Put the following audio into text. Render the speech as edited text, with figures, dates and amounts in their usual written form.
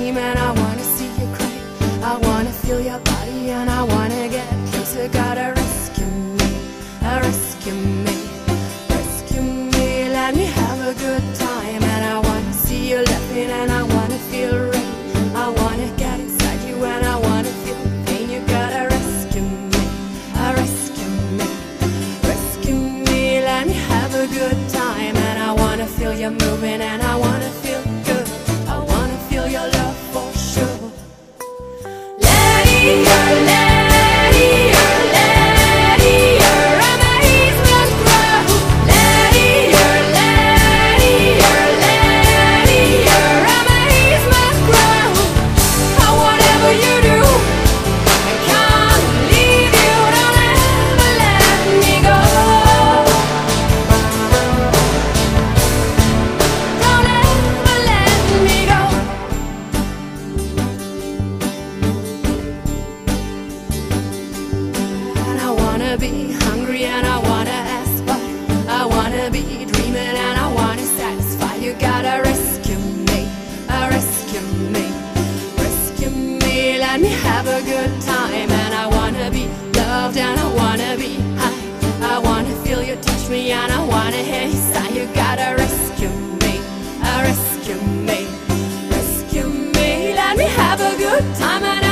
dream and I wanna see you cry. I wanna feel your body and I wanna get closer. Gotta rescue me, rescue me, rescue me. Let me have a good time and I wanna see you laughing and I wanna feel rain. I wanna get inside you and I wanna feel pain. You gotta rescue me, rescue me, rescue me. Let me have a good time and I wanna feel you moving and I wanna feel good. I wanna feel your love for sure. Let it go, let it go, let it go. Remedies must grow. Let it go, let it go, let it go. Remedies must grow. Oh, whatever you do, I can't leave you. Don't ever let me go. Don't ever let me go. And I wanna be hungry and I wanna ask why. I wanna be dreaming and I wanna satisfy. You gotta rescue me, rescue me, rescue me. Let me have a good time and I wanna be loved and I wanna be high. I wanna feel you touch me and I wanna hear you sigh. You gotta rescue me, rescue me, rescue me. Let me have a good time and